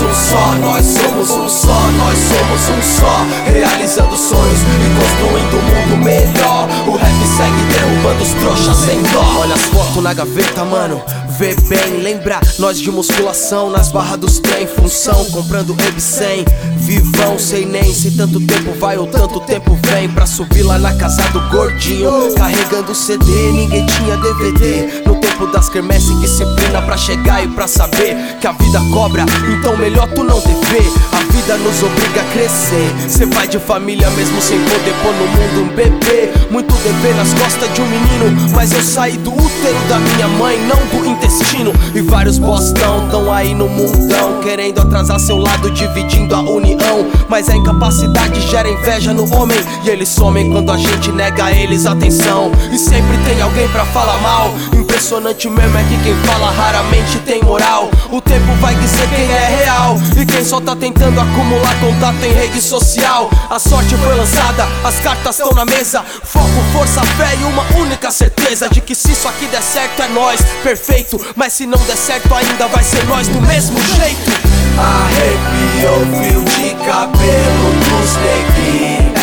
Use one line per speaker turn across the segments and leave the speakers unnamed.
um só, nós somos um só, nós somos um só, realizando sonhos e construindo um mundo melhor. O rap segue derrubando os trouxas sem dó.
Olha as fotos na gaveta, mano, vê bem. Lembra nós de musculação nas barras dos trem, função, comprando Eb 100. Vivão, sei nem se tanto tempo vai ou tanto tempo vem pra subir lá na casa do gordinho, carregando CD, ninguém tinha DVD. No tempo das quermesse, disciplina pra chegar e pra saber que a vida cobra, então melhor tu não dever. A vida nos obriga a crescer. Cê pai de família mesmo sem poder pôr no mundo um bebê. Muito dever nas costas de um menino, mas eu saí do útero da minha mãe, não do intestino. E vários bostão tão aí no mundão, querendo atrasar seu lado, dividindo a união. Mas a incapacidade gera inveja no homem, e eles somem quando a gente nega a eles atenção. E sempre tem alguém pra falar mal. Impressionante mesmo é que quem fala raramente tem moral. O tempo vai dizer quem é real e quem só tá tentando acumular contato em rede social. A sorte foi lançada, as cartas estão na mesa. Foco, força, fé e uma única certeza de que se isso aqui der certo é nós, perfeito. Mas se não der certo ainda vai ser nós do mesmo jeito.
Arrepiou o fio de cabelo dos neguinhos.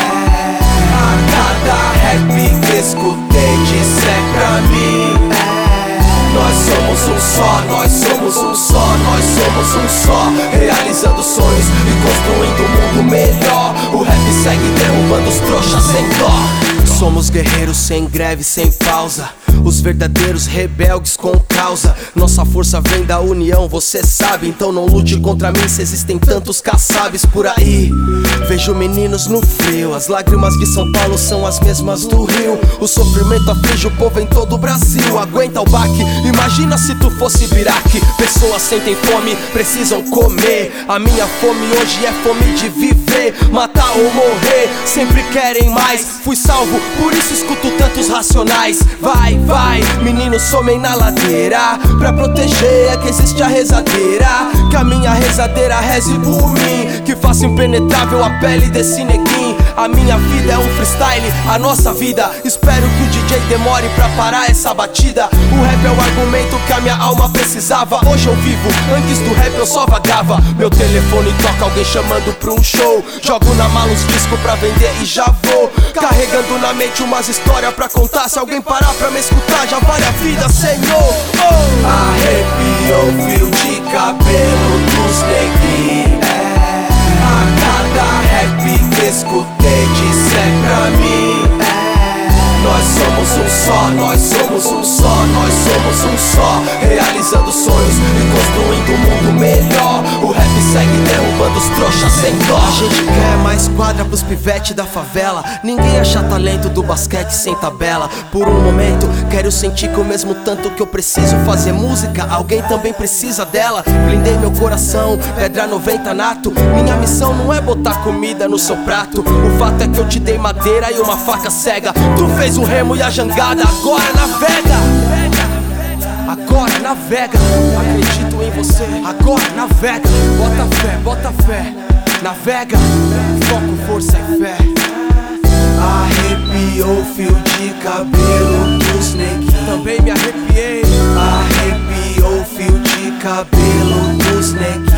A cada rap que escutei disser pra mim, nós somos um só, nós somos um só, nós somos um só, realizando sonhos e construindo um mundo melhor. O rap segue derrubando os trouxas sem dó.
Somos guerreiros sem greve, sem pausa, os verdadeiros rebeldes com causa. Nossa força vem da união, você sabe. Então não lute contra mim se existem tantos kassabs por aí. Vejo meninos no frio, as lágrimas de São Paulo são as mesmas do Rio. O sofrimento aflige o povo em todo o Brasil. Aguenta o baque, imagina se tu fosse Biraque. Pessoas sentem fome, precisam comer. A minha fome hoje é fome de viver. Matar ou morrer, sempre querem mais. Fui salvo, por isso escuto tantos racionais. Vai, vai, meninos somem na ladeira. Pra proteger é que existe a rezadeira. Que a minha rezadeira reze por mim, que faça impenetrável a pele desse neguinho. A minha vida é um freestyle, a nossa vida. Espero que o DJ demore pra parar essa batida. O rap é o argumento que a minha alma precisava. Hoje eu vivo, antes do rap eu só vagava. Meu telefone toca alguém chamando pra um show. Jogo na mala os discos pra vender e já vou carregando na mente umas histórias pra contar. Se alguém parar pra me escutar já vale a vida, Senhor. Oh!
Arrepiou o fio de cabelo dos neguinhos. A cada rap que escutei disser pra mim, nós somos um só, nós somos um só, nós somos um só, realizando sonhos e construindo um mundo melhor. O rap segue derrubando os trouxas sem dó.
A gente quer mais quadra pros pivete da favela. Ninguém acha talento do basquete sem tabela. Por um momento quero sentir que o mesmo tanto que eu preciso fazer música, alguém também precisa dela. Blindei meu coração, pedra 90 nato. Minha missão não é botar comida no seu prato. O fato é que eu te dei madeira e uma faca cega. Tu fez o remo e a jangada, agora navega. Agora navega, acredito em você. Agora navega, bota fé, navega. Foco, força e fé.
Arrepiou o fio de cabelo dos neguinhos.
Também me arrepiei.
Arrepiou o fio de cabelo dos neguinhos.